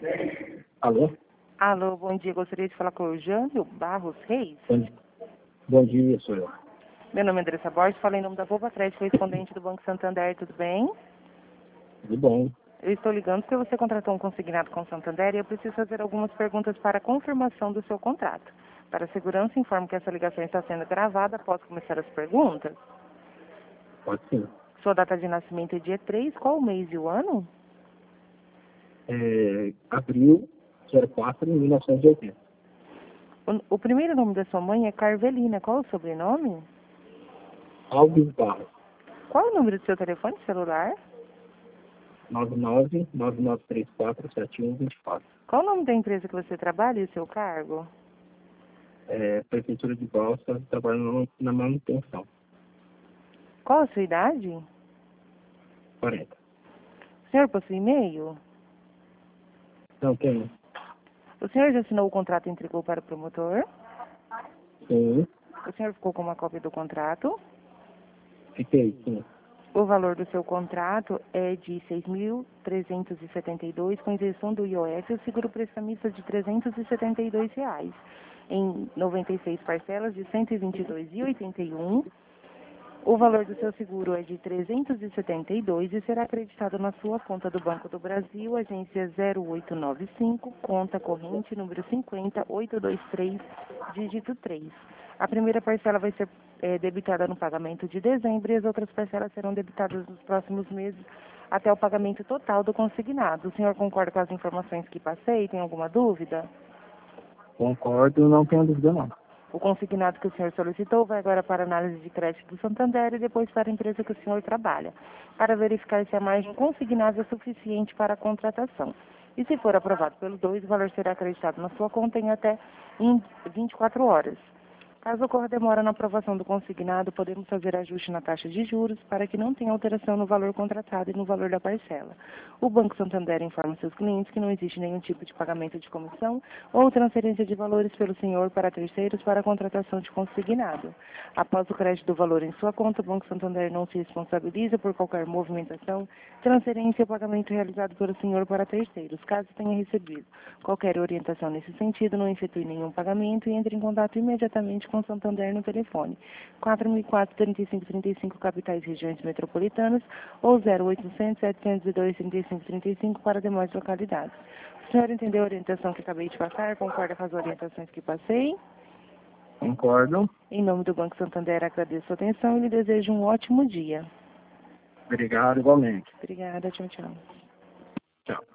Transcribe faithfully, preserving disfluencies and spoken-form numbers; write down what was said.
Alô? Alô, bom dia. Gostaria de falar com o Jânio Barros Reis. Bom, bom dia, sou eu. Meu nome é Andressa Borges, falei em nome da Volvo Crédito, correspondente do Banco Santander, tudo bem? Tudo bom? Eu estou ligando porque você contratou um consignado com o Santander e eu preciso fazer algumas perguntas para confirmação do seu contrato. Para segurança, informo que essa ligação está sendo gravada. Posso começar as perguntas? Pode sim. Sua data de nascimento é dia três, qual o mês e o ano? É, abril zero quatro de mil novecentos e oitenta. O, o primeiro nome da sua mãe é Carvelina, qual o sobrenome? Alves Barros. Qual o número do seu telefone celular? nove nove nove nove três quatro sete um dois quatro. Qual o nome da empresa que você trabalha e o seu cargo? É, Prefeitura de Balsa, trabalhando na manutenção. Qual a sua idade? quarenta. O senhor possui e-mail? Não, tem. O senhor já assinou o contrato e entregou para o promotor? Sim. O senhor ficou com uma cópia do contrato? Fiquei, sim. O valor do seu contrato é de seis mil trezentos e setenta e dois reais, com isenção do I O F e o seguro prestamista de trezentos e setenta e dois reais, em noventa e seis parcelas de cento e vinte e dois reais e oitenta e um centavos. O valor do seu seguro é de trezentos e setenta e dois reais e será acreditado na sua conta do Banco do Brasil, agência zero oito nove cinco, conta corrente número cinquenta mil oitocentos e vinte e três, dígito três. A primeira parcela vai ser é, debitada no pagamento de dezembro e as outras parcelas serão debitadas nos próximos meses até o pagamento total do consignado. O senhor concorda com as informações que passei? Tem alguma dúvida? Concordo, não tenho dúvida não. O consignado que o senhor solicitou vai agora para a análise de crédito do Santander e depois para a empresa que o senhor trabalha, para verificar se a margem consignada é suficiente para a contratação. E se for aprovado pelo dois, o valor será acreditado na sua conta em até em vinte e quatro horas. Caso ocorra demora na aprovação do consignado, podemos fazer ajuste na taxa de juros para que não tenha alteração no valor contratado e no valor da parcela. O Banco Santander informa seus clientes que não existe nenhum tipo de pagamento de comissão ou transferência de valores pelo senhor para terceiros para a contratação de consignado. Após o crédito do valor em sua conta, o Banco Santander não se responsabiliza por qualquer movimentação, transferência ou pagamento realizado pelo senhor para terceiros. Caso tenha recebido qualquer orientação nesse sentido, não efetue nenhum pagamento e entre em contato imediatamente com o Santander no telefone quatro mil e quatro, trinta e cinco, trinta e cinco, capitais e regiões metropolitanas, ou zero oitocentos, setecentos e dois, trinta e cinco, trinta e cinco para demais localidades. O senhor entendeu a orientação que acabei de passar? Concorda com as orientações que passei? Concordo. Em nome do Banco Santander, agradeço a atenção e lhe desejo um ótimo dia. Obrigado, igualmente. Obrigada, tchau, tchau. Tchau.